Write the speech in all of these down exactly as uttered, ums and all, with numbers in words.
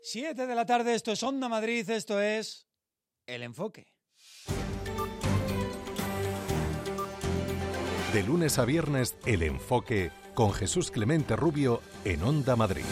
Siete de la tarde, esto es Onda Madrid, esto es El Enfoque. De lunes a viernes, El Enfoque, con Jesús Clemente Rubio en Onda Madrid.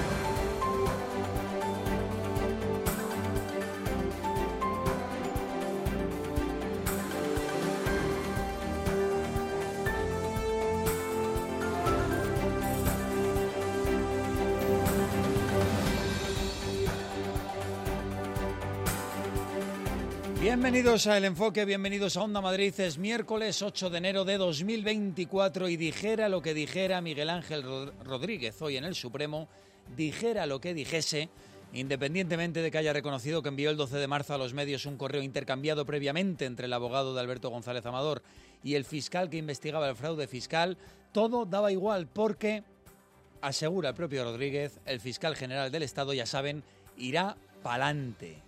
Bienvenidos a El Enfoque, bienvenidos a Onda Madrid. Es miércoles ocho de enero de dos mil veinticuatro y dijera lo que dijera Miguel Ángel Rodríguez hoy en el Supremo, dijera lo que dijese, independientemente de que haya reconocido que envió el doce de marzo a los medios un correo intercambiado previamente entre el abogado de Alberto González Amador y el fiscal que investigaba el fraude fiscal, todo daba igual porque, asegura el propio Rodríguez, el fiscal general del Estado, ya saben, irá pa'lante.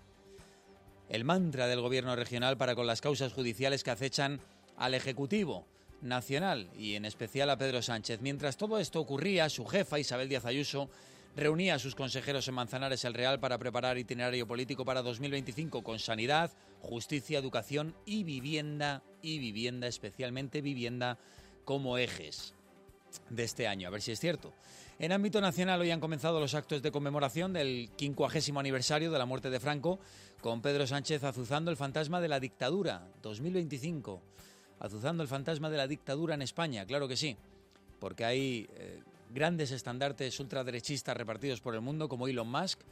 El mantra del gobierno regional para con las causas judiciales que acechan al Ejecutivo Nacional y en especial a Pedro Sánchez. Mientras todo esto ocurría, su jefa, Isabel Díaz Ayuso, reunía a sus consejeros en Manzanares el Real para preparar itinerario político para dos mil veinticinco con sanidad, justicia, educación y vivienda, y vivienda, especialmente vivienda, como ejes de este año. A ver si es cierto. En ámbito nacional hoy han comenzado los actos de conmemoración del quincuagésimo aniversario de la muerte de Franco, con Pedro Sánchez azuzando el fantasma de la dictadura, dos mil veinticinco, azuzando el fantasma de la dictadura en España, claro que sí, porque hay eh, grandes estandartes ultraderechistas repartidos por el mundo como Elon Musk,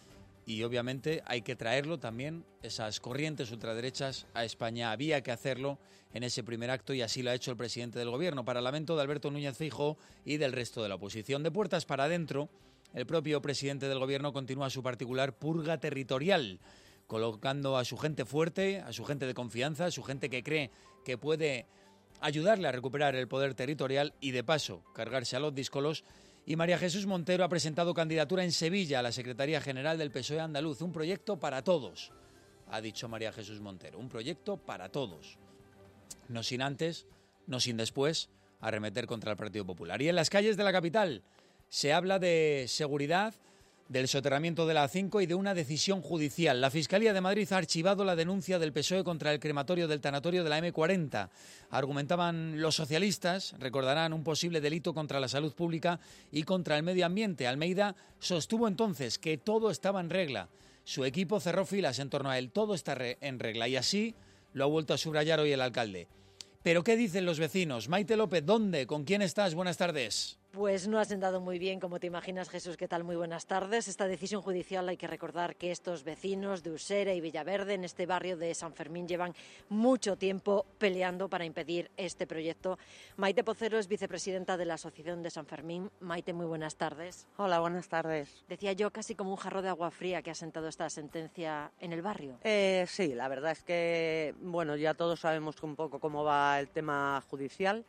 y obviamente hay que traerlo también, esas corrientes ultraderechas, a España. Había que hacerlo en ese primer acto y así lo ha hecho el presidente del gobierno, para lamento de Alberto Núñez Feijóo y del resto de la oposición. De puertas para adentro, el propio presidente del gobierno continúa su particular purga territorial, colocando a su gente fuerte, a su gente de confianza, a su gente que cree que puede ayudarle a recuperar el poder territorial y de paso cargarse a los díscolos. Y María Jesús Montero ha presentado candidatura en Sevilla a la Secretaría General del P S O E andaluz. Un proyecto para todos, ha dicho María Jesús Montero. Un proyecto para todos. No sin antes, no sin después, arremeter contra el Partido Popular. Y en las calles de la capital se habla de seguridad, del soterramiento de la A cinco y de una decisión judicial. La Fiscalía de Madrid ha archivado la denuncia del P S O E contra el crematorio del tanatorio de la eme cuarenta. Argumentaban los socialistas, recordarán, un posible delito contra la salud pública y contra el medio ambiente. Almeida sostuvo entonces que todo estaba en regla. Su equipo cerró filas en torno a él. Todo está en regla y así lo ha vuelto a subrayar hoy el alcalde. ¿Pero qué dicen los vecinos? Maite López, ¿dónde? ¿Con quién estás? Buenas tardes. Pues no ha sentado muy bien, como te imaginas, Jesús. ¿Qué tal? Muy buenas tardes. Esta decisión judicial, hay que recordar que estos vecinos de Usera y Villaverde, en este barrio de San Fermín, llevan mucho tiempo peleando para impedir este proyecto. Maite Pocero es vicepresidenta de la Asociación de San Fermín. Maite, muy buenas tardes. Hola, buenas tardes. Decía yo, casi como un jarro de agua fría que ha sentado esta sentencia en el barrio. Eh, sí, la verdad es que, bueno, ya todos sabemos un poco cómo va el tema judicial.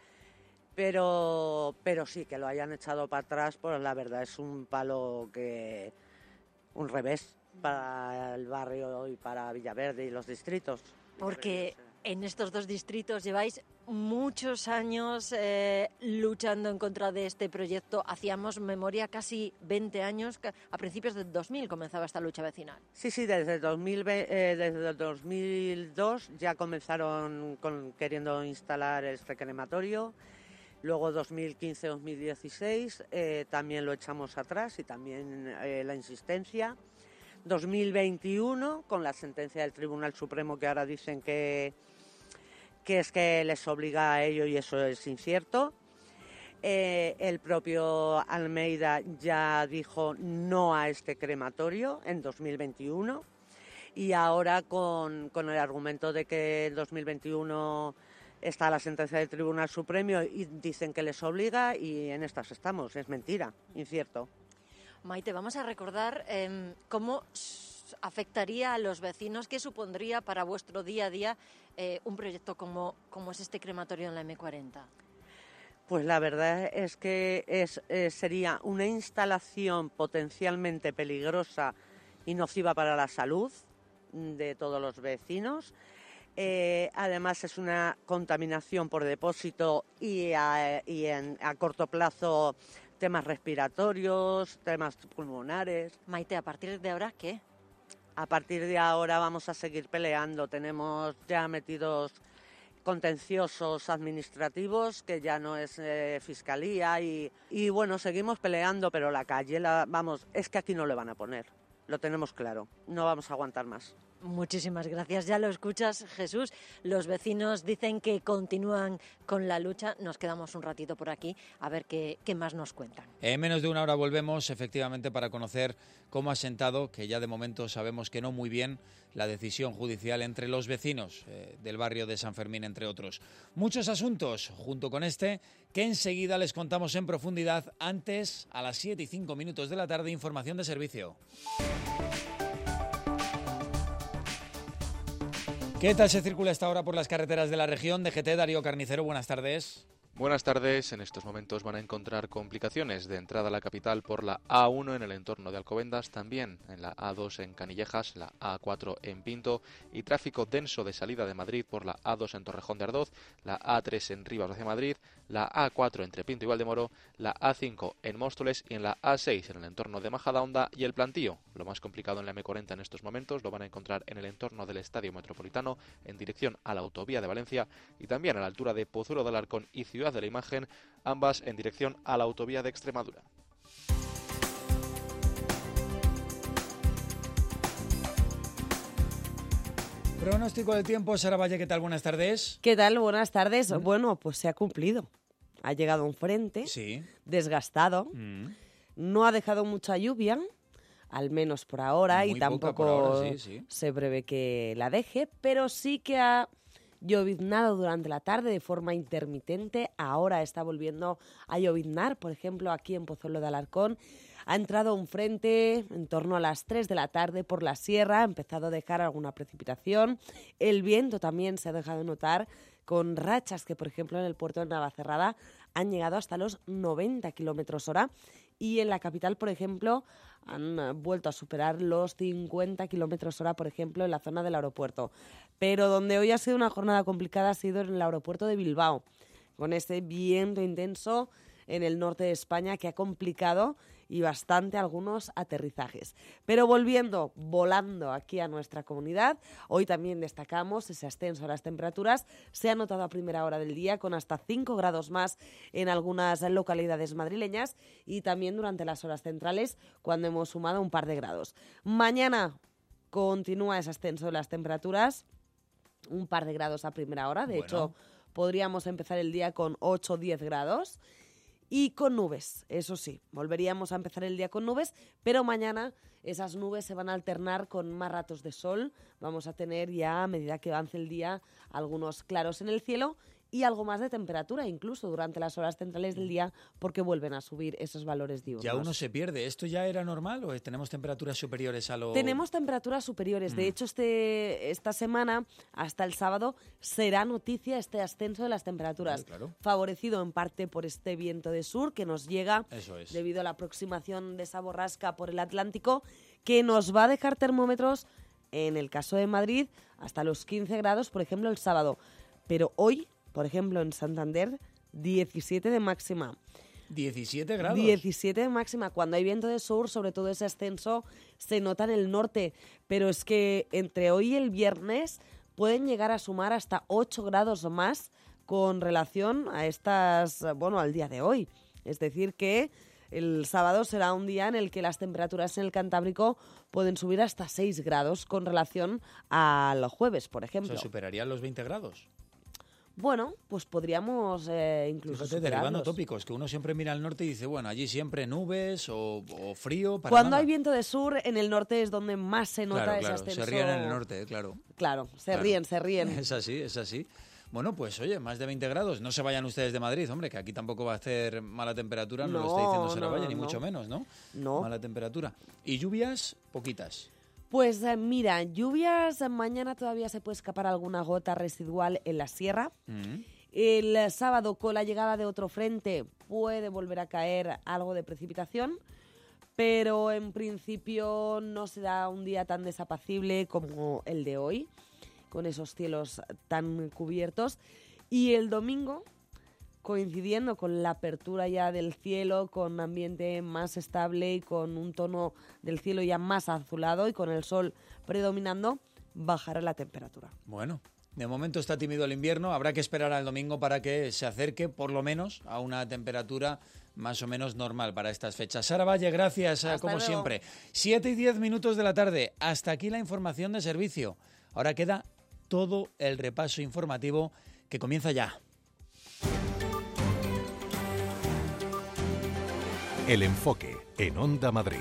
Pero, pero sí, que lo hayan echado para atrás, pues la verdad es un palo que, un revés para el barrio y para Villaverde y los distritos. Porque en estos dos distritos lleváis muchos años eh, luchando en contra de este proyecto. Hacíamos memoria, casi veinte años, a principios del dos mil comenzaba esta lucha vecinal. Sí, sí, desde el dos mil, eh, desde el dos mil dos ya comenzaron con, queriendo instalar este crematorio. Luego dos mil quince dos mil dieciséis eh, también lo echamos atrás y también eh, la insistencia. dos mil veintiuno con la sentencia del Tribunal Supremo que ahora dicen que, que es que les obliga a ello y eso es incierto. Eh, el propio Almeida ya dijo no a este crematorio en dos mil veintiuno y ahora con, con el argumento de que en dos mil veintiuno está la sentencia del Tribunal Supremo y dicen que les obliga y en estas estamos. Es mentira, incierto. Maite, vamos a recordar eh, cómo afectaría a los vecinos, qué supondría para vuestro día a día eh, un proyecto como, como es este crematorio en la eme cuarenta. Pues la verdad es que es, eh, sería una instalación potencialmente peligrosa y nociva para la salud de todos los vecinos. Eh, además es una contaminación por depósito y a, y en, a corto plazo temas respiratorios, temas pulmonares. Maite, ¿a partir de ahora qué? A partir de ahora vamos a seguir peleando. Tenemos ya metidos contenciosos administrativos, que ya no es eh, fiscalía, y, y bueno, seguimos peleando, pero la calle, la, vamos, es que aquí no le van a poner. Lo tenemos claro, no vamos a aguantar más. Muchísimas gracias. Ya lo escuchas, Jesús. Los vecinos dicen que continúan con la lucha. Nos quedamos un ratito por aquí a ver qué, qué más nos cuentan. En menos de una hora volvemos, efectivamente, para conocer cómo ha sentado, que ya de momento sabemos que no muy bien, la decisión judicial entre los vecinos eh, del barrio de San Fermín, entre otros. Muchos asuntos, junto con este, que enseguida les contamos en profundidad. Antes, a las siete y cinco minutos de la tarde, información de servicio. ¿Qué tal se circula esta hora por las carreteras de la región? D G T, Darío Carnicero, buenas tardes. Buenas tardes. En estos momentos van a encontrar complicaciones de entrada a la capital por la A uno en el entorno de Alcobendas, también en la A dos en Canillejas, la A cuatro en Pinto y tráfico denso de salida de Madrid por la A dos en Torrejón de Ardoz, la A tres en Rivas hacia Madrid, la A cuatro entre Pinto y Valdemoro, la A cinco en Móstoles y en la A seis en el entorno de Majadahonda y El Plantío. Lo más complicado en la eme cuarenta en estos momentos lo van a encontrar en el entorno del Estadio Metropolitano en dirección a la autovía de Valencia y también a la altura de Pozuelo de Alarcón y Ciudad de la Imagen, ambas en dirección a la autovía de Extremadura. Pronóstico del tiempo, Sara Valle, ¿qué tal? Buenas tardes. ¿Qué tal? Buenas tardes. ¿Mm? Bueno, pues se ha cumplido. Ha llegado un frente sí. desgastado, mm. no ha dejado mucha lluvia, al menos por ahora, Muy y tampoco ahora, sí, sí. se prevé que la deje, pero sí que ha lloviznado durante la tarde de forma intermitente. Ahora está volviendo a lloviznar, por ejemplo, aquí en Pozuelo de Alarcón. Ha entrado un frente en torno a las tres de la tarde por la sierra, ha empezado a dejar alguna precipitación. El viento también se ha dejado notar con rachas que, por ejemplo, en el puerto de Navacerrada han llegado hasta los noventa kilómetros hora. Y en la capital, por ejemplo, han vuelto a superar los cincuenta kilómetros hora, por ejemplo, en la zona del aeropuerto. Pero donde hoy ha sido una jornada complicada ha sido en el aeropuerto de Bilbao, con este viento intenso en el norte de España que ha complicado y bastante algunos aterrizajes. Pero volviendo, volando aquí a nuestra comunidad, hoy también destacamos ese ascenso a las temperaturas. Se ha notado a primera hora del día con hasta cinco grados más en algunas localidades madrileñas y también durante las horas centrales cuando hemos sumado un par de grados. Mañana continúa ese ascenso de las temperaturas, un par de grados a primera hora. De bueno. hecho, podríamos empezar el día con ocho o diez grados. Y con nubes, eso sí, volveríamos a empezar el día con nubes, pero mañana esas nubes se van a alternar con más ratos de sol. Vamos a tener ya, a medida que avance el día, algunos claros en el cielo y algo más de temperatura, incluso durante las horas centrales del día, porque vuelven a subir esos valores diurnos. Ya uno se pierde. ¿Esto ya era normal o tenemos temperaturas superiores a lo...? Tenemos temperaturas superiores. Mm. De hecho, este, esta semana, hasta el sábado, será noticia este ascenso de las temperaturas. Sí, claro. Favorecido en parte por este viento de sur que nos llega Eso es. debido a la aproximación de esa borrasca por el Atlántico, que nos va a dejar termómetros, en el caso de Madrid, hasta los quince grados, por ejemplo, el sábado. Pero hoy, por ejemplo, en Santander, diecisiete de máxima. ¿diecisiete grados? diecisiete de máxima. Cuando hay viento de sur, sobre todo ese ascenso, se nota en el norte. Pero es que entre hoy y el viernes pueden llegar a sumar hasta ocho grados o más con relación a estas, bueno, al día de hoy. Es decir que el sábado será un día en el que las temperaturas en el Cantábrico pueden subir hasta seis grados con relación al jueves, por ejemplo. ¿Se superarían los veinte grados? Bueno, pues podríamos eh, incluso Fíjate, derivando tópicos, que uno siempre mira al norte y dice, bueno, allí siempre nubes o, o frío. Para Cuando nada. Hay viento de sur, en el norte es donde más se nota claro, ese claro, ascenso. Se ríen en el norte, claro. Claro, se claro. ríen, se ríen. Es así, es así. Bueno, pues oye, más de veinte grados. No se vayan ustedes de Madrid, hombre, que aquí tampoco va a hacer mala temperatura, no, no lo está diciendo Sara Valle, no, ni no. mucho menos, ¿no? No. Mala temperatura. ¿Y lluvias? Poquitas. Pues eh, mira, lluvias, mañana todavía se puede escapar alguna gota residual en la sierra. Mm. El sábado, con la llegada de otro frente, puede volver a caer algo de precipitación, pero en principio no será un día tan desapacible como el de hoy, con esos cielos tan cubiertos. Y el domingo coincidiendo con la apertura ya del cielo, con un ambiente más estable y con un tono del cielo ya más azulado y con el sol predominando, bajará la temperatura. Bueno, de momento está tímido el invierno, habrá que esperar al domingo para que se acerque por lo menos a una temperatura más o menos normal para estas fechas. Sara Valle, gracias, Hasta como luego. siempre. Siete y diez minutos de la tarde, hasta aquí la información de servicio. Ahora queda todo el repaso informativo que comienza ya. El enfoque en Onda Madrid.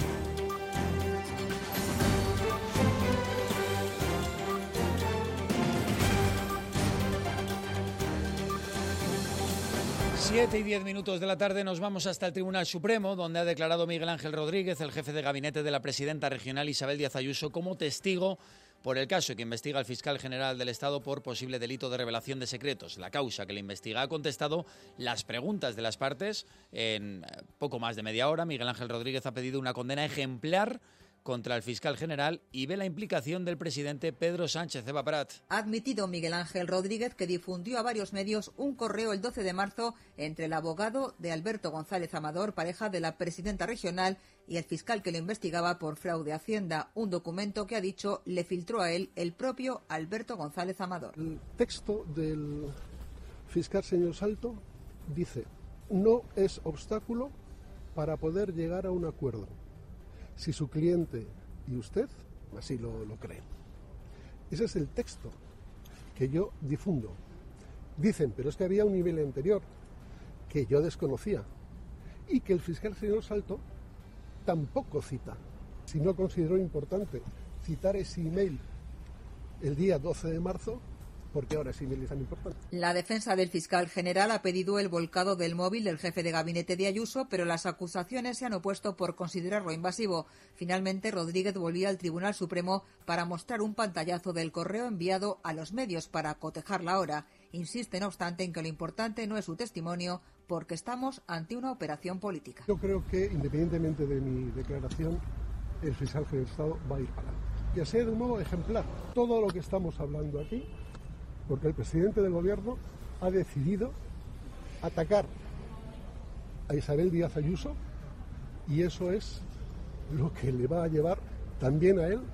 Siete y diez minutos de la tarde nos vamos hasta el Tribunal Supremo, donde ha declarado Miguel Ángel Rodríguez, el jefe de gabinete de la presidenta regional Isabel Díaz Ayuso, como testigo por el caso que investiga el fiscal general del Estado por posible delito de revelación de secretos. La causa que le investiga ha contestado las preguntas de las partes en poco más de media hora. Miguel Ángel Rodríguez ha pedido una condena ejemplar contra el fiscal general y ve la implicación del presidente Pedro Sánchez. Eva Prat. Ha admitido Miguel Ángel Rodríguez que difundió a varios medios un correo el doce de marzo entre el abogado de Alberto González Amador, pareja de la presidenta regional, y el fiscal que lo investigaba por fraude a Hacienda, un documento que ha dicho le filtró a él el propio Alberto González Amador. El texto del fiscal señor Salto dice: no es obstáculo para poder llegar a un acuerdo, si su cliente y usted así lo, lo creen. Ese es el texto que yo difundo. Dicen, pero es que había un nivel anterior que yo desconocía y que el fiscal señor Salto tampoco cita. Si no consideró importante citar ese email el día doce de marzo, porque ahora ese email es tan importante. La defensa del fiscal general ha pedido el volcado del móvil del jefe de gabinete de Ayuso, pero las acusaciones se han opuesto por considerarlo invasivo. Finalmente, Rodríguez volvió al Tribunal Supremo para mostrar un pantallazo del correo enviado a los medios para cotejar la hora. Insiste, no obstante, en que lo importante no es su testimonio, porque estamos ante una operación política. Yo creo que, independientemente de mi declaración, el fiscal general del Estado va a ir para adelante. Que sea de un modo ejemplar todo lo que estamos hablando aquí, porque el presidente del gobierno ha decidido atacar a Isabel Díaz Ayuso y eso es lo que le va a llevar también a él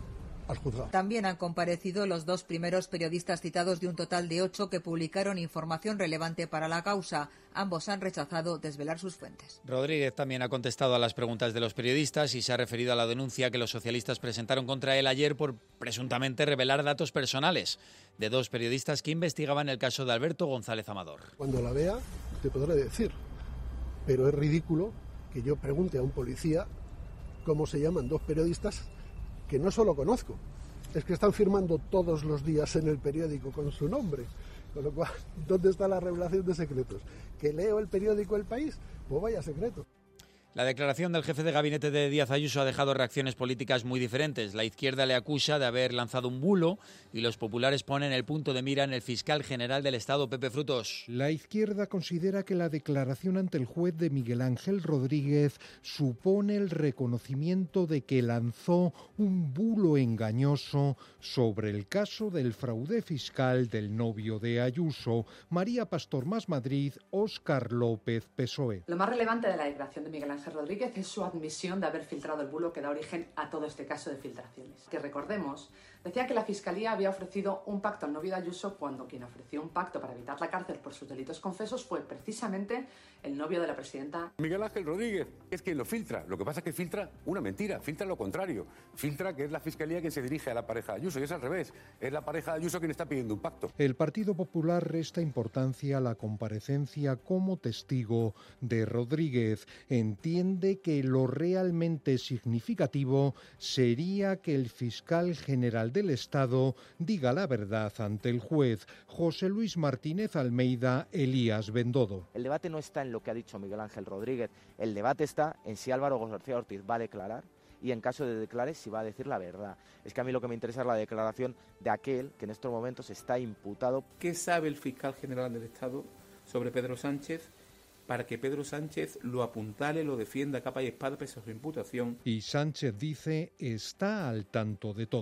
al juzgado. También han comparecido los dos primeros periodistas citados de un total de ocho que publicaron información relevante para la causa. Ambos han rechazado desvelar sus fuentes. Rodríguez también ha contestado a las preguntas de los periodistas y se ha referido a la denuncia que los socialistas presentaron contra él ayer por presuntamente revelar datos personales de dos periodistas que investigaban el caso de Alberto González Amador. Cuando la vea te podré decir, pero es ridículo que yo pregunte a un policía cómo se llaman dos periodistas que no solo conozco, es que están firmando todos los días en el periódico con su nombre. Con lo cual, ¿dónde está la revelación de secretos? ¿Que leo el periódico El País? Pues vaya secreto. La declaración del jefe de gabinete de Díaz Ayuso ha dejado reacciones políticas muy diferentes. La izquierda le acusa de haber lanzado un bulo y los populares ponen el punto de mira en el fiscal general del Estado, Pepe Frutos. La izquierda considera que la declaración ante el juez de Miguel Ángel Rodríguez supone el reconocimiento de que lanzó un bulo engañoso sobre el caso del fraude fiscal del novio de Ayuso, María Pastor Más Madrid, Óscar López, P S O E. Lo más relevante de la declaración de Miguel Ángel Rodríguez es su admisión de haber filtrado el bulo que da origen a todo este caso de filtraciones. Que recordemos, decía que la Fiscalía había ofrecido un pacto al novio de Ayuso cuando quien ofreció un pacto para evitar la cárcel por sus delitos confesos fue precisamente el novio de la presidenta. Miguel Ángel Rodríguez es quien lo filtra. Lo que pasa es que filtra una mentira, filtra lo contrario. Filtra que es la Fiscalía quien se dirige a la pareja de Ayuso y es al revés. Es la pareja de Ayuso quien está pidiendo un pacto. El Partido Popular resta importancia a la comparecencia como testigo de Rodríguez. Entiende que lo realmente significativo sería que el fiscal general del Estado diga la verdad ante el juez. José Luis Martínez Almeida, Elías Bendodo. El debate no está en lo que ha dicho Miguel Ángel Rodríguez, el debate está en si Álvaro García Ortiz va a declarar y en caso de declare si va a decir la verdad. Es que a mí lo que me interesa es la declaración de aquel que en estos momentos está imputado. ¿Qué sabe el fiscal general del Estado sobre Pedro Sánchez para que Pedro Sánchez lo apuntale, lo defienda a capa y espada pese a su imputación? Y Sánchez dice está al tanto de todo.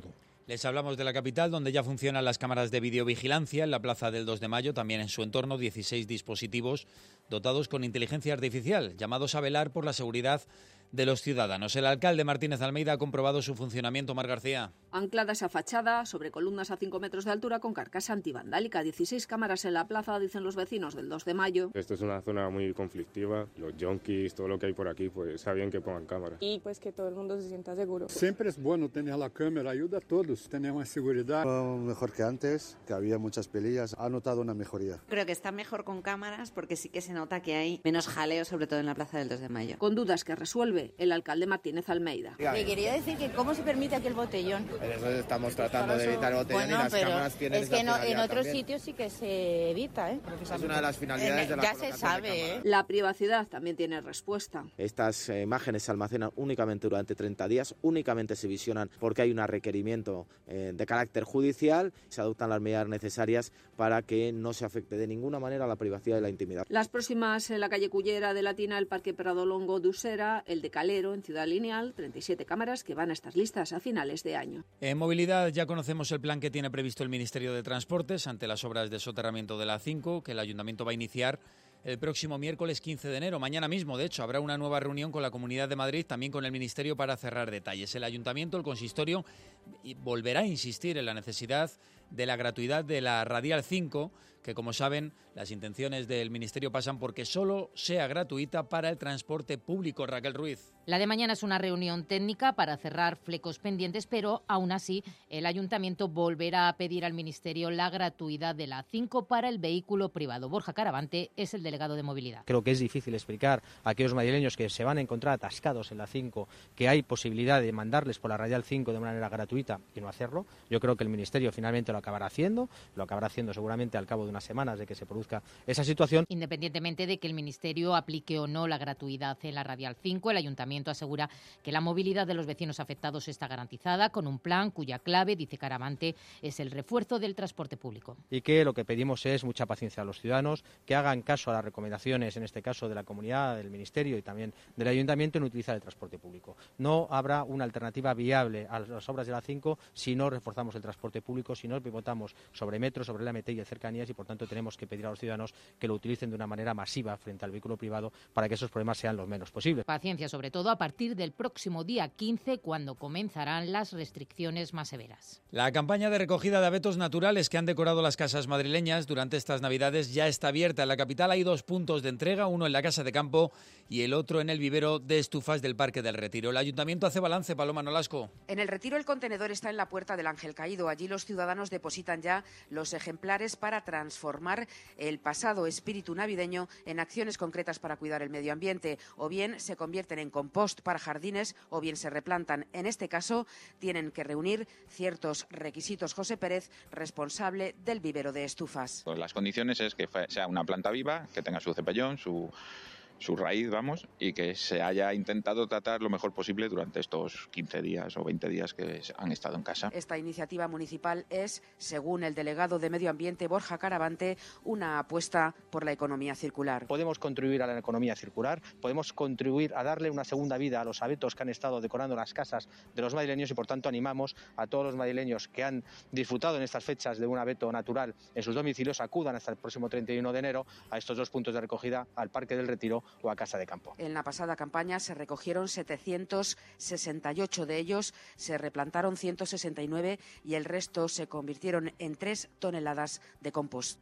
Les hablamos de la capital, donde ya funcionan las cámaras de videovigilancia en la plaza del dos de mayo, también en su entorno dieciséis dispositivos dotados con inteligencia artificial, llamados a velar por la seguridad de los ciudadanos. El alcalde Martínez Almeida ha comprobado su funcionamiento. Mar García. Ancladas a fachada, sobre columnas a cinco metros de altura con carcasa antivandálica. dieciséis cámaras en la plaza, dicen los vecinos del dos de mayo. Esto es una zona muy conflictiva. Los yonkis, todo lo que hay por aquí, pues está bien que pongan cámaras. Y pues que todo el mundo se sienta seguro. Siempre es bueno tener la cámara, ayuda a todos, tener más seguridad. Mejor que antes, que había muchas pelillas. Ha notado una mejoría. Creo que está mejor con cámaras porque sí que se nota que hay menos jaleo, sobre todo en la plaza del dos de mayo. Con dudas que resuelve el alcalde Martínez Almeida. Le quería decir que cómo se permite aquí el botellón. Pero eso estamos tratando de evitar el botellón, bueno, y las pero cámaras tienen es que no, en otros también. Sitios sí que se evita, ¿eh? Es una de las finalidades eh, de la ya se sabe, ¿eh? La privacidad también tiene respuesta. Estas eh, imágenes se almacenan únicamente durante treinta días, únicamente se visionan porque hay un requerimiento eh, de carácter judicial, se adoptan las medidas necesarias para que no se afecte de ninguna manera la privacidad y la intimidad. Las próximas en la calle Cullera de Latina, el Parque Pradolongo de Usera, el de Calero en Ciudad Lineal, treinta y siete cámaras que van a estar listas a finales de año. En movilidad ya conocemos el plan que tiene previsto el Ministerio de Transportes ante las obras de soterramiento de la A cinco, que el Ayuntamiento va a iniciar el próximo miércoles quince de enero. Mañana mismo, de hecho, habrá una nueva reunión con la Comunidad de Madrid, también con el Ministerio, para cerrar detalles. El Ayuntamiento, el Consistorio, volverá a insistir en la necesidad de la gratuidad de la Radial cinco, que, como saben, las intenciones del Ministerio pasan porque solo sea gratuita para el transporte público. Raquel Ruiz. La de mañana es una reunión técnica para cerrar flecos pendientes, pero aún así el Ayuntamiento volverá a pedir al Ministerio la gratuidad de la A cinco para el vehículo privado. Borja Caravante es el delegado de movilidad. Creo que es difícil explicar a aquellos madrileños que se van a encontrar atascados en la A cinco que hay posibilidad de mandarles por la Radial cinco de manera gratuita y no hacerlo. Yo creo que el Ministerio finalmente lo acabará haciendo, lo acabará haciendo seguramente al cabo de unas semanas de que se produzca esa situación. Independientemente de que el Ministerio aplique o no la gratuidad en la Radial cinco, el Ayuntamiento asegura que la movilidad de los vecinos afectados está garantizada con un plan cuya clave, dice Caravante, es el refuerzo del transporte público. Y que lo que pedimos es mucha paciencia a los ciudadanos, que hagan caso a las recomendaciones, en este caso de la comunidad, del Ministerio y también del Ayuntamiento, en utilizar el transporte público. No habrá una alternativa viable a las obras de la A cinco si no reforzamos el transporte público, si no pivotamos sobre metro, sobre la M T y de cercanías, y por tanto tenemos que pedir a los ciudadanos que lo utilicen de una manera masiva frente al vehículo privado para que esos problemas sean los menos posibles. Paciencia sobre todo a partir del próximo día quince, cuando comenzarán las restricciones más severas. La campaña de recogida de abetos naturales que han decorado las casas madrileñas durante estas Navidades ya está abierta. En la capital hay dos puntos de entrega, uno en la Casa de Campo y el otro en el vivero de estufas del Parque del Retiro. El Ayuntamiento hace balance. Paloma Nolasco. En el Retiro el contenedor está en la Puerta del Ángel Caído. Allí los ciudadanos depositan ya los ejemplares para transformar el pasado espíritu navideño en acciones concretas para cuidar el medio ambiente, o bien se convierten en compost para jardines o bien se replantan. En este caso tienen que reunir ciertos requisitos. José Pérez, responsable del vivero de estufas. Pues las condiciones es que sea una planta viva, que tenga su cepellón, su su raíz, vamos, y que se haya intentado tratar lo mejor posible durante estos quince días o veinte días que han estado en casa. Esta iniciativa municipal es, según el delegado de Medio Ambiente, Borja Caravante, una apuesta por la economía circular. Podemos contribuir a la economía circular, podemos contribuir a darle una segunda vida a los abetos que han estado decorando las casas de los madrileños, y por tanto animamos a todos los madrileños que han disfrutado en estas fechas de un abeto natural en sus domicilios, acudan hasta el próximo treinta y uno de enero a estos dos puntos de recogida, al Parque del Retiro o a Casa de Campo. En la pasada campaña se recogieron setecientos sesenta y ocho de ellos, se replantaron ciento sesenta y nueve y el resto se convirtieron en tres toneladas de compost.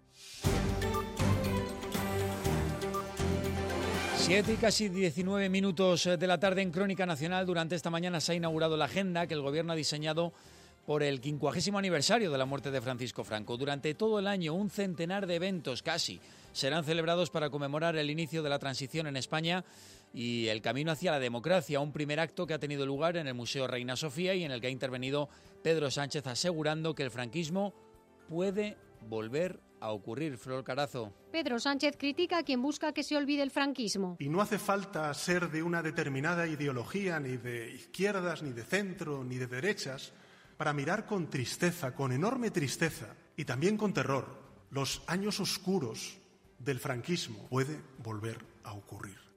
Siete y casi diecinueve minutos de la tarde en Crónica Nacional. Durante esta mañana se ha inaugurado la agenda que el Gobierno ha diseñado por el quincuagésimo aniversario de la muerte de Francisco Franco. Durante todo el año, un centenar de eventos casi serán celebrados para conmemorar el inicio de la transición en España y el camino hacia la democracia. Un primer acto que ha tenido lugar en el Museo Reina Sofía y en el que ha intervenido Pedro Sánchez, asegurando que el franquismo puede volver a ocurrir. Flor Carazo. Pedro Sánchez critica a quien busca que se olvide el franquismo. Y no hace falta ser de una determinada ideología, ni de izquierdas, ni de centro, ni de derechas, para mirar con tristeza, con enorme tristeza y también con terror, los años oscuros del franquismo. Puede volver a ocurrir.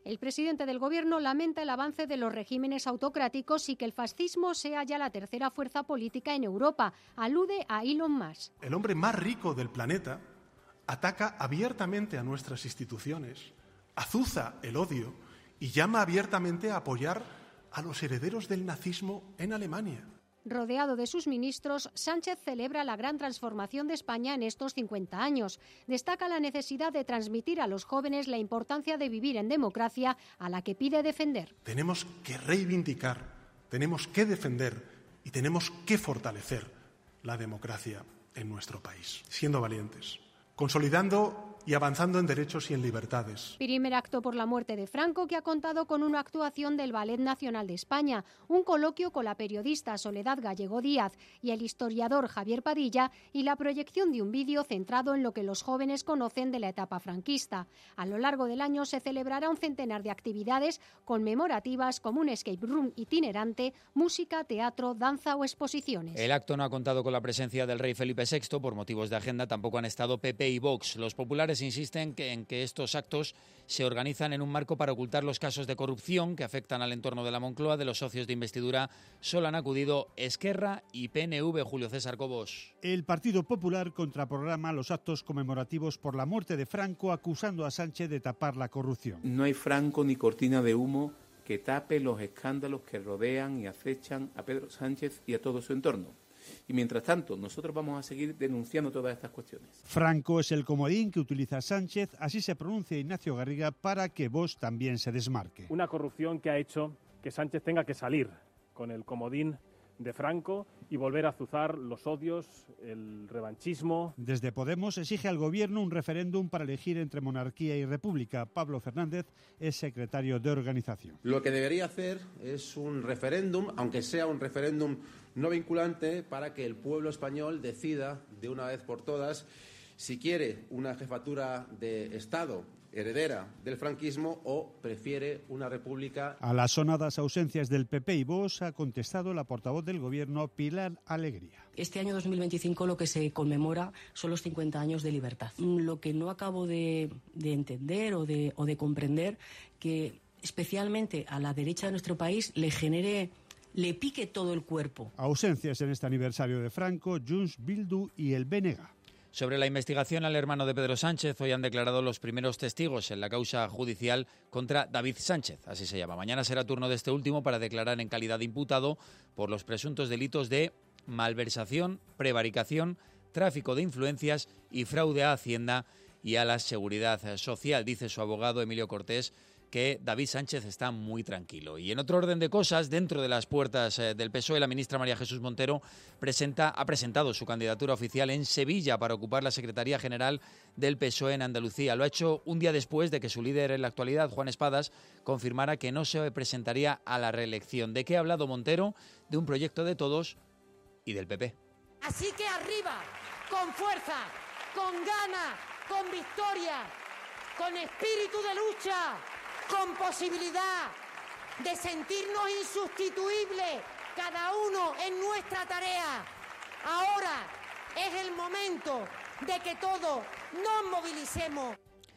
El presidente del Gobierno lamenta el avance de los regímenes autocráticos y que el fascismo sea ya la tercera fuerza política en Europa. Alude a Elon Musk. El hombre más rico del planeta ataca abiertamente a nuestras instituciones, azuza el odio y llama abiertamente a apoyar a los herederos del nazismo en Alemania. Rodeado de sus ministros, Sánchez celebra la gran transformación de España en estos cincuenta años. Destaca la necesidad de transmitir a los jóvenes la importancia de vivir en democracia, a la que pide defender. Tenemos que reivindicar, tenemos que defender y tenemos que fortalecer la democracia en nuestro país, siendo valientes, consolidando y avanzando en derechos y en libertades. Primer acto por la muerte de Franco, que ha contado con una actuación del Ballet Nacional de España, un coloquio con la periodista Soledad Gallego Díaz y el historiador Javier Padilla y la proyección de un vídeo centrado en lo que los jóvenes conocen de la etapa franquista. A lo largo del año se celebrará un centenar de actividades conmemorativas como un escape room itinerante, música, teatro, danza o exposiciones. El acto no ha contado con la presencia del rey Felipe sexto. Por motivos de agenda tampoco han estado P P y Vox. Los populares insisten que, en que estos actos se organizan en un marco para ocultar los casos de corrupción que afectan al entorno de la Moncloa. De los socios de investidura solo han acudido Esquerra y P N V. Julio César Cobos. El Partido Popular contraprograma los actos conmemorativos por la muerte de Franco, acusando a Sánchez de tapar la corrupción. No hay Franco ni cortina de humo que tape los escándalos que rodean y acechan a Pedro Sánchez y a todo su entorno. Y mientras tanto, nosotros vamos a seguir denunciando todas estas cuestiones. Franco es el comodín que utiliza Sánchez, así se pronuncia Ignacio Garriga, para que Vox también se desmarque. Una corrupción que ha hecho que Sánchez tenga que salir con el comodín de Franco y volver a azuzar los odios, el revanchismo. Desde Podemos exige al Gobierno un referéndum para elegir entre monarquía y república. Pablo Fernández es secretario de organización. Lo que debería hacer es un referéndum, aunque sea un referéndum no vinculante, para que el pueblo español decida de una vez por todas si quiere una jefatura de Estado heredera del franquismo o prefiere una república. A las sonadas ausencias del P P y Vox ha contestado la portavoz del Gobierno, Pilar Alegría. Este año dos mil veinticinco lo que se conmemora son los cincuenta años de libertad. Lo que no acabo de, de entender o de, o de comprender, que especialmente a la derecha de nuestro país le genere, le pique todo el cuerpo. Ausencias en este aniversario de Franco, Junts, Bildu y el B N G. Sobre la investigación al hermano de Pedro Sánchez, hoy han declarado los primeros testigos en la causa judicial contra David Sánchez, así se llama. Mañana será turno de este último para declarar en calidad de imputado por los presuntos delitos de malversación, prevaricación, tráfico de influencias y fraude a Hacienda y a la Seguridad Social. Dice su abogado Emilio Cortés que David Sánchez está muy tranquilo. Y en otro orden de cosas, dentro de las puertas del P S O E, la ministra María Jesús Montero presenta, ha presentado su candidatura oficial en Sevilla para ocupar la Secretaría General del P S O E en Andalucía. Lo ha hecho un día después de que su líder en la actualidad, Juan Espadas, confirmara que no se presentaría a la reelección. ¿De qué ha hablado Montero? De un proyecto de todos y del P P. Así que arriba, con fuerza, con gana, con victoria, con espíritu de lucha, con posibilidad de sentirnos insustituibles, cada uno en nuestra tarea. Ahora es el momento de que todos nos movilicemos.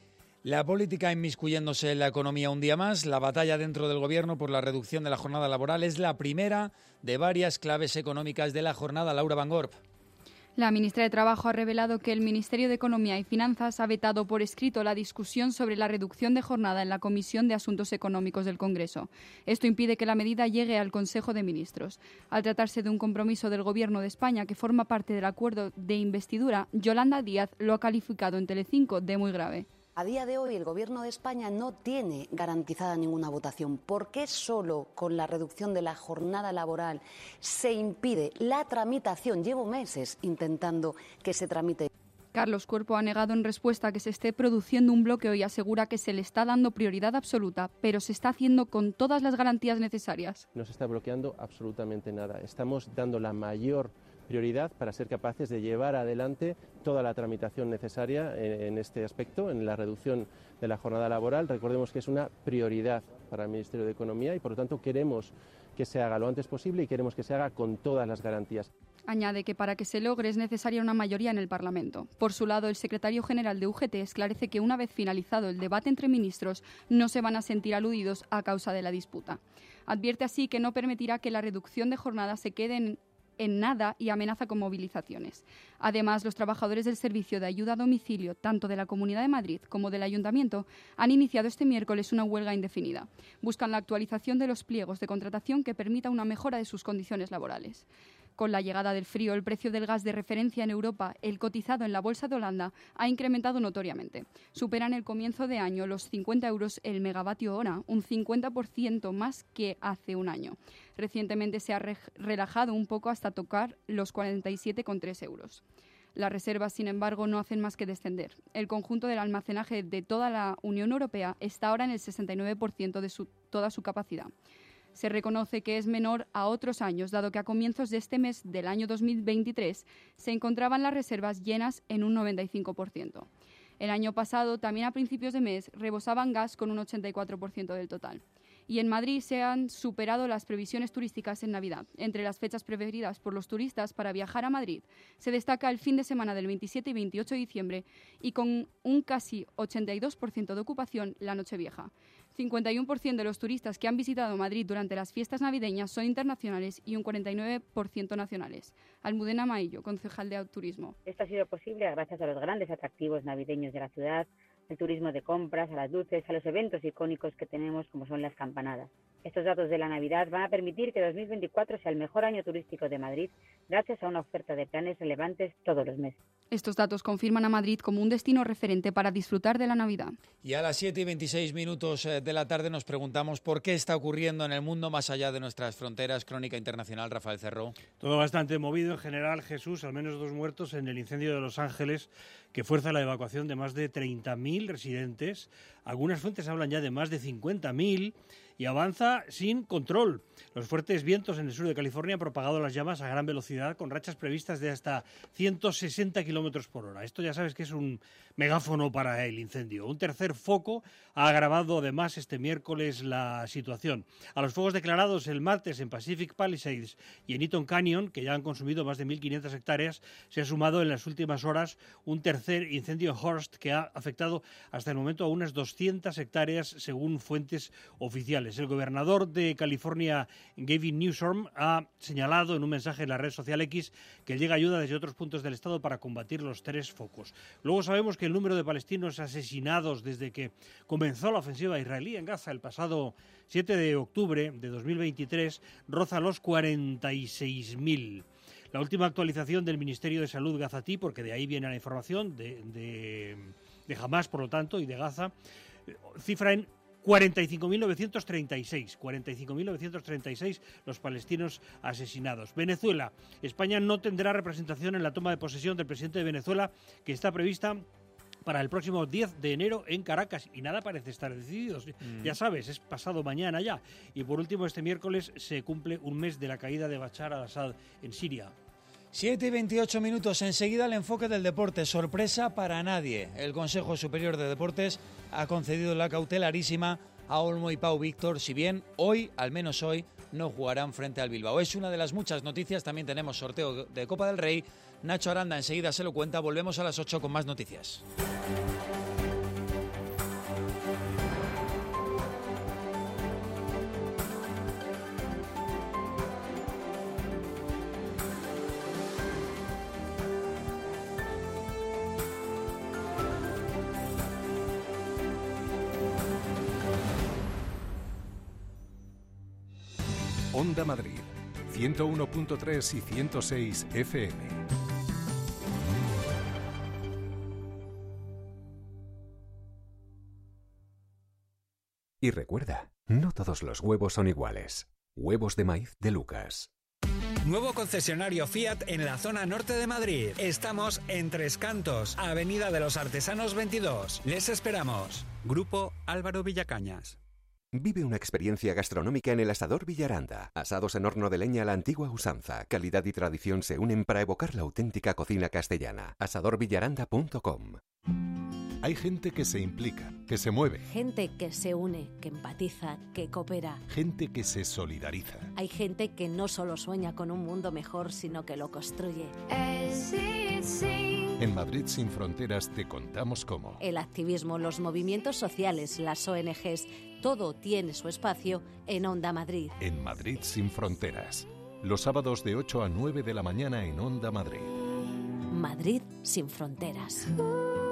La política inmiscuyéndose en la economía un día más. La batalla dentro del Gobierno por la reducción de la jornada laboral es la primera de varias claves económicas de la jornada. Laura Van Gorp. La ministra de Trabajo ha revelado que el Ministerio de Economía y Finanzas ha vetado por escrito la discusión sobre la reducción de jornada en la Comisión de Asuntos Económicos del Congreso. Esto impide que la medida llegue al Consejo de Ministros. Al tratarse de un compromiso del Gobierno de España que forma parte del acuerdo de investidura, Yolanda Díaz lo ha calificado en Telecinco de muy grave. A día de hoy el Gobierno de España no tiene garantizada ninguna votación. ¿Por qué solo con la reducción de la jornada laboral se impide la tramitación? Llevo meses intentando que se tramite. Carlos Cuerpo ha negado en respuesta a que se esté produciendo un bloqueo y asegura que se le está dando prioridad absoluta, pero se está haciendo con todas las garantías necesarias. No se está bloqueando absolutamente nada. Estamos dando la mayor prioridad para ser capaces de llevar adelante toda la tramitación necesaria en, en este aspecto, en la reducción de la jornada laboral. Recordemos que es una prioridad para el Ministerio de Economía y, por lo tanto, queremos que que se haga lo antes posible y queremos que se haga con todas las garantías. Añade que para que se logre es necesaria una mayoría en el Parlamento. Por su lado, el secretario general de U G T esclarece que una vez finalizado el debate entre ministros no se van a sentir aludidos a causa de la disputa. Advierte así que no permitirá que la reducción de jornada se quede en en nada y amenaza con movilizaciones. Además, los trabajadores del servicio de ayuda a domicilio, tanto de la Comunidad de Madrid como del Ayuntamiento, han iniciado este miércoles una huelga indefinida. Buscan la actualización de los pliegos de contratación que permita una mejora de sus condiciones laborales. Con la llegada del frío, el precio del gas de referencia en Europa, el cotizado en la Bolsa de Holanda, ha incrementado notoriamente. Supera en el comienzo de año los cincuenta euros el megavatio hora, un cincuenta por ciento más que hace un año. Recientemente se ha re- relajado un poco hasta tocar los cuarenta y siete coma tres euros. Las reservas, sin embargo, no hacen más que descender. El conjunto del almacenaje de toda la Unión Europea está ahora en el sesenta y nueve por ciento de su, toda su capacidad. Se reconoce que es menor a otros años, dado que a comienzos de este mes del año dos mil veintitrés se encontraban las reservas llenas en un noventa y cinco por ciento. El año pasado, también a principios de mes, rebosaban gas con un ochenta y cuatro por ciento del total. Y en Madrid se han superado las previsiones turísticas en Navidad. Entre las fechas preferidas por los turistas para viajar a Madrid se destaca el fin de semana del veintisiete y veintiocho de diciembre y con un casi ochenta y dos por ciento de ocupación la Nochevieja. cincuenta y uno por ciento de los turistas que han visitado Madrid durante las fiestas navideñas son internacionales y un cuarenta y nueve por ciento nacionales. Almudena Maillo, concejal de Turismo. Esto ha sido posible gracias a los grandes atractivos navideños de la ciudad, el turismo de compras, a las luces, a los eventos icónicos que tenemos como son las campanadas. Estos datos de la Navidad van a permitir que dos mil veinticuatro sea el mejor año turístico de Madrid gracias a una oferta de planes relevantes todos los meses. Estos datos confirman a Madrid como un destino referente para disfrutar de la Navidad. Y a las siete y veintiséis minutos de la tarde nos preguntamos por qué está ocurriendo en el mundo más allá de nuestras fronteras. Crónica Internacional, Rafael Cerro. Todo bastante movido en general, Jesús, al menos dos muertos en el incendio de Los Ángeles que fuerza la evacuación de más de treinta mil residentes. Algunas fuentes hablan ya de más de cincuenta mil y avanza sin control. Los fuertes vientos en el sur de California han propagado las llamas a gran velocidad con rachas previstas de hasta ciento sesenta kilómetros por hora. Esto ya sabes que es un megáfono para el incendio. Un tercer foco ha agravado además este miércoles la situación. A los fuegos declarados el martes en Pacific Palisades y en Eaton Canyon, que ya han consumido más de mil quinientas hectáreas, se ha sumado en las últimas horas un tercer incendio en Hearst que ha afectado hasta el momento a unas doscientas hectáreas según fuentes oficiales. El gobernador de California, Gavin Newsom, ha señalado en un mensaje en la red social X que llega ayuda desde otros puntos del estado para combatir los tres focos. Luego sabemos que el número de palestinos asesinados desde que comenzó la ofensiva israelí en Gaza el pasado siete de octubre de dos mil veintitrés roza los cuarenta y seis mil. La última actualización del Ministerio de Salud gazatí, porque de ahí viene la información de, de, de Hamás, por lo tanto, y de Gaza, cifra en cuarenta y cinco mil novecientos treinta y seis, cuarenta y cinco mil novecientos treinta y seis los palestinos asesinados. Venezuela. España no tendrá representación en la toma de posesión del presidente de Venezuela, que está prevista para el próximo diez de enero en Caracas, y nada parece estar decidido. Mm. Ya sabes, es pasado mañana ya. Y por último, este miércoles se cumple un mes de la caída de Bashar al-Assad en Siria. siete y veintiocho minutos, enseguida el enfoque del deporte. Sorpresa para nadie. El Consejo Superior de Deportes ha concedido la cautelarísima a Olmo y Pau Víctor, si bien hoy, al menos hoy, no jugarán frente al Bilbao. Es una de las muchas noticias. También tenemos sorteo de Copa del Rey. Nacho Aranda enseguida se lo cuenta. Volvemos a las ocho con más noticias. Onda Madrid, ciento uno punto tres y ciento seis F M. Y recuerda, no todos los huevos son iguales. Huevos de maíz de Lucas. Nuevo concesionario Fiat en la zona norte de Madrid. Estamos en Tres Cantos, Avenida de los Artesanos veintidós. Les esperamos. Grupo Álvaro Villacañas. Vive una experiencia gastronómica en el Asador Villaranda. Asados en horno de leña a la antigua usanza. Calidad y tradición se unen para evocar la auténtica cocina castellana. asador villaranda punto com. Hay gente que se implica, que se mueve. Gente que se une, que empatiza, que coopera. Gente que se solidariza. Hay gente que no solo sueña con un mundo mejor, sino que lo construye. En Madrid Sin Fronteras te contamos cómo. El activismo, los movimientos sociales, las O N Ges, todo tiene su espacio en Onda Madrid. En Madrid Sin Fronteras. Los sábados de ocho a nueve de la mañana en Onda Madrid. Madrid Sin Fronteras.